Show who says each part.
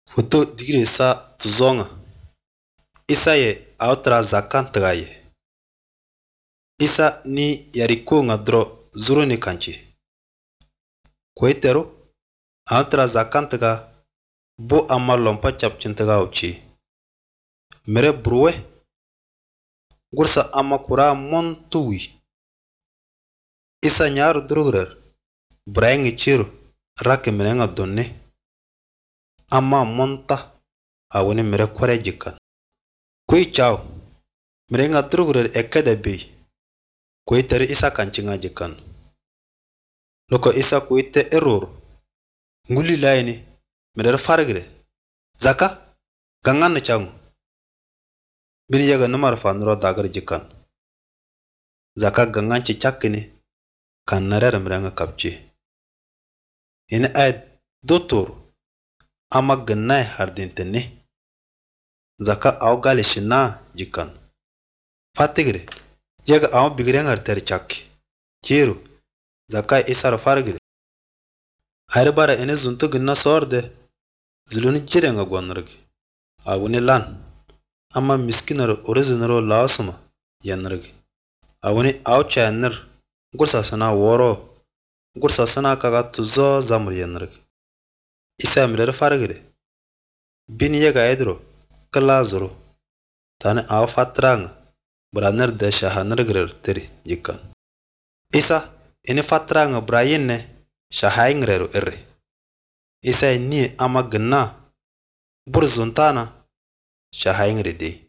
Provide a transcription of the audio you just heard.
Speaker 1: Foto digire sa tuzonga. Isa ye autra zakan tagaye. Isa ni yariko nga dro zuru ni kanchi. Kwetero autra zakan taga bo amma lompa chapchin taga uchi. Mere bruwe gursa amma kura mon tuwi. Isa nyaru drugrer braingi chiru rake menenga donne. Amma monta awani mere kware jikan. Kui chao merenga drugrer ekada bei. Kui teri isa kanchinga jikan. Loko isa kui te error. Nguli laini mere fargre. Zaka gangan na changu. Bini yaga namar fanuro dagar jikan. Zaka gangan chichakini kan narer merenga kapchi. Ini ay dotor ama gannay hardintene. Zaka au gali shina jikan. Fatigre yaga au bigrengar ter chakki. Chiru zaka isar fargre. Ayre bara ini zuntu ginna sorde zuluni jirenga gwanrgi. Awuni lan ama miskinar originaro laasuma yanrgi. Awuni au chayanir gursa sana woro gursa sana kaga tuzo zamur yanrgi. Isa miler fargre. Bini yaga edro kala zuru. Tani au fatranga braner de shahanrgrer teri jikan. Isa ini fatranga brayinne shahayngreru erre. Isa ni ama gna burzuntana shahayngre de.